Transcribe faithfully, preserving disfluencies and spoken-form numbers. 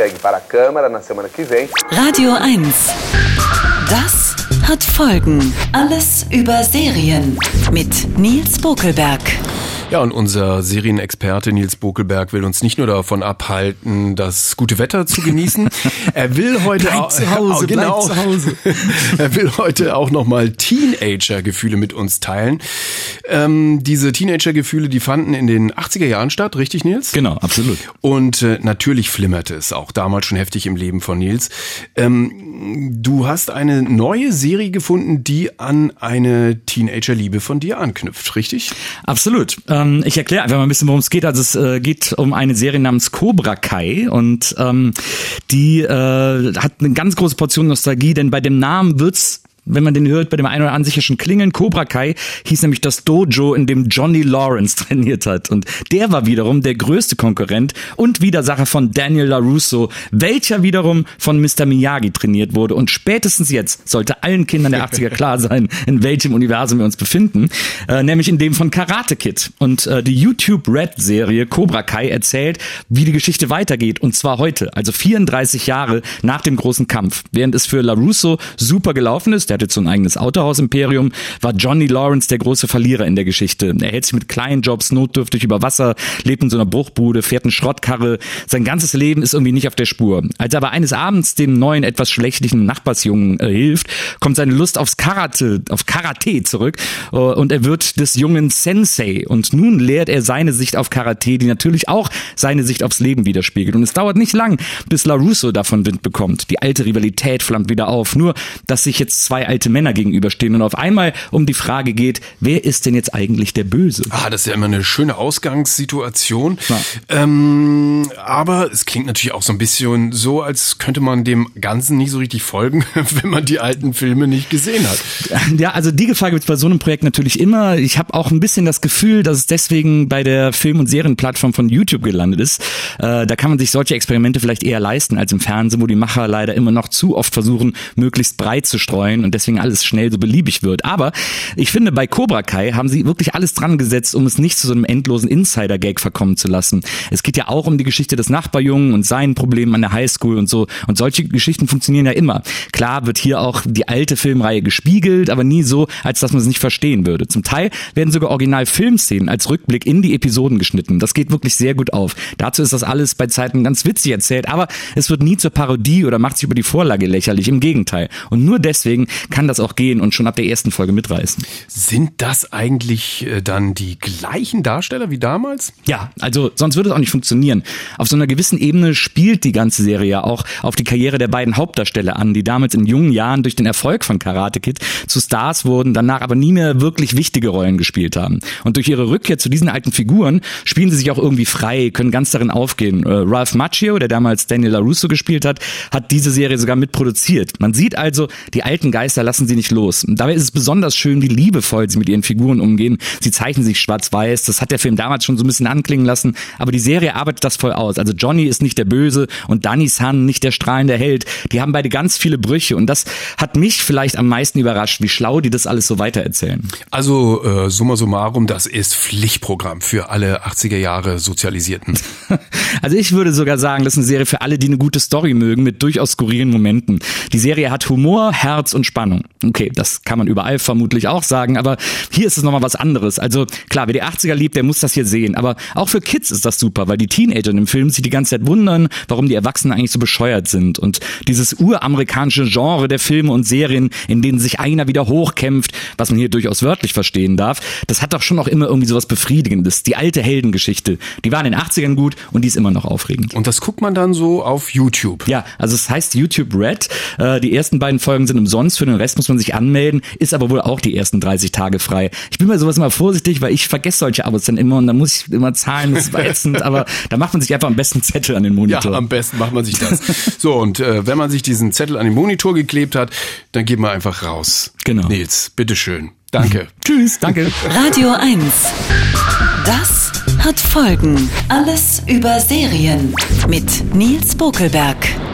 segue para a Câmara na semana que vem. Radio eins. Das hat Folgen. Alles über Serien mit Nils Bokelberg. Ja, und unser Serienexperte Nils Bokelberg will uns nicht nur davon abhalten, das gute Wetter zu genießen. Er will heute bleib auch zu Hause, genau, bleib zu Hause. Er will heute auch nochmal Teenager-Gefühle mit uns teilen. Ähm, diese Teenager-Gefühle, die fanden in den achtziger Jahren statt, richtig, Nils? Genau, absolut. Und äh, natürlich flimmerte es auch damals schon heftig im Leben von Nils. Ähm, du hast eine neue Serie gefunden, die an eine Teenager-Liebe von dir anknüpft, richtig? Absolut. Ähm, ich erkläre einfach mal ein bisschen, worum es geht. Also es äh, geht um eine Serie namens Cobra Kai und ähm, die äh, hat eine ganz große Portion Nostalgie, denn bei dem Namen wird's, wenn man den hört, bei dem einen oder anderen sicher schon klingeln. Cobra Kai hieß nämlich das Dojo, in dem Johnny Lawrence trainiert hat. Und der war wiederum der größte Konkurrent und Widersacher von Daniel LaRusso, welcher wiederum von Mister Miyagi trainiert wurde. Und spätestens jetzt sollte allen Kindern der achtziger klar sein, in welchem Universum wir uns befinden. Äh, nämlich in dem von Karate Kid. Und äh, die YouTube Red-Serie Cobra Kai erzählt, wie die Geschichte weitergeht. Und zwar heute, also vierunddreißig Jahre nach dem großen Kampf. Während es für LaRusso super gelaufen ist, der hatte so ein eigenes Autohaus-Imperium, war Johnny Lawrence der große Verlierer in der Geschichte. Er hält sich mit kleinen Jobs notdürftig über Wasser, lebt in so einer Bruchbude, fährt eine Schrottkarre. Sein ganzes Leben ist irgendwie nicht auf der Spur. Als er aber eines Abends dem neuen, etwas schwächlichen Nachbarsjungen äh, hilft, kommt seine Lust aufs Karate, auf Karate zurück äh, und er wird des Jungen Sensei. Und nun lehrt er seine Sicht auf Karate, die natürlich auch seine Sicht aufs Leben widerspiegelt. Und es dauert nicht lang, bis LaRusso davon Wind bekommt. Die alte Rivalität flammt wieder auf. Nur, dass sich jetzt zwei alte Männer gegenüberstehen und auf einmal um die Frage geht, wer ist denn jetzt eigentlich der Böse? Ah, das ist ja immer eine schöne Ausgangssituation. Ja. Ähm, aber es klingt natürlich auch so ein bisschen so, als könnte man dem Ganzen nicht so richtig folgen, wenn man die alten Filme nicht gesehen hat. Ja, also die Gefahr gibt es bei so einem Projekt natürlich immer. Ich habe auch ein bisschen das Gefühl, dass es deswegen bei der Film- und Serienplattform von YouTube gelandet ist. Äh, da kann man sich solche Experimente vielleicht eher leisten als im Fernsehen, wo die Macher leider immer noch zu oft versuchen, möglichst breit zu streuen und deswegen alles schnell so beliebig wird. Aber ich finde, bei Cobra Kai haben sie wirklich alles dran gesetzt, um es nicht zu so einem endlosen Insider-Gag verkommen zu lassen. Es geht ja auch um die Geschichte des Nachbarjungen und seinen Problemen an der Highschool und so. Und solche Geschichten funktionieren ja immer. Klar wird hier auch die alte Filmreihe gespiegelt, aber nie so, als dass man es nicht verstehen würde. Zum Teil werden sogar Original-Filmszenen als Rückblick in die Episoden geschnitten. Das geht wirklich sehr gut auf. Dazu ist das alles bei Zeiten ganz witzig erzählt, aber es wird nie zur Parodie oder macht sich über die Vorlage lächerlich. Im Gegenteil. Und nur deswegen kann das auch gehen und schon ab der ersten Folge mitreißen. Sind das eigentlich äh, dann die gleichen Darsteller wie damals? Ja, also sonst würde es auch nicht funktionieren. Auf so einer gewissen Ebene spielt die ganze Serie ja auch auf die Karriere der beiden Hauptdarsteller an, die damals in jungen Jahren durch den Erfolg von Karate Kid zu Stars wurden, danach aber nie mehr wirklich wichtige Rollen gespielt haben. Und durch ihre Rückkehr zu diesen alten Figuren spielen sie sich auch irgendwie frei, können ganz darin aufgehen. Äh, Ralph Macchio, der damals Daniel LaRusso gespielt hat, hat diese Serie sogar mitproduziert. Man sieht also, die alten Geister lassen sie nicht los. Und dabei ist es besonders schön, wie liebevoll sie mit ihren Figuren umgehen. Sie zeichnen sich schwarz-weiß. Das hat der Film damals schon so ein bisschen anklingen lassen. Aber die Serie arbeitet das voll aus. Also Johnny ist nicht der Böse und Danny-san nicht der strahlende Held. Die haben beide ganz viele Brüche. Und das hat mich vielleicht am meisten überrascht, wie schlau die das alles so weitererzählen. Also äh, summa summarum, das ist Pflichtprogramm für alle achtziger Jahre Sozialisierten. Also ich würde sogar sagen, das ist eine Serie für alle, die eine gute Story mögen, mit durchaus skurrilen Momenten. Die Serie hat Humor, Herz und Spannung. Okay, das kann man überall vermutlich auch sagen, aber hier ist es nochmal was anderes. Also klar, wer die achtziger liebt, der muss das hier sehen. Aber auch für Kids ist das super, weil die Teenager im Film sich die ganze Zeit wundern, warum die Erwachsenen eigentlich so bescheuert sind. Und dieses uramerikanische Genre der Filme und Serien, in denen sich einer wieder hochkämpft, was man hier durchaus wörtlich verstehen darf, das hat doch schon auch immer irgendwie sowas Befriedigendes. Die alte Heldengeschichte, die war in den achtzigern gut und die ist immer noch aufregend. Und das guckt man dann so auf YouTube? Ja, also es heißt YouTube Red. Die ersten beiden Folgen sind umsonst, für den Rest muss man sich anmelden, ist aber wohl auch die ersten dreißig Tage frei. Ich bin bei sowas immer vorsichtig, weil ich vergesse solche Abos dann immer und dann muss ich immer zahlen, das ist ätzend, aber da macht man sich einfach am besten Zettel an den Monitor. Ja, am besten macht man sich das. So, und äh, wenn man sich diesen Zettel an den Monitor geklebt hat, dann geht man einfach raus. Genau. Nils, bitteschön. Danke. Tschüss, danke. Radio eins. Das hat Folgen. Alles über Serien mit Nils Bokelberg.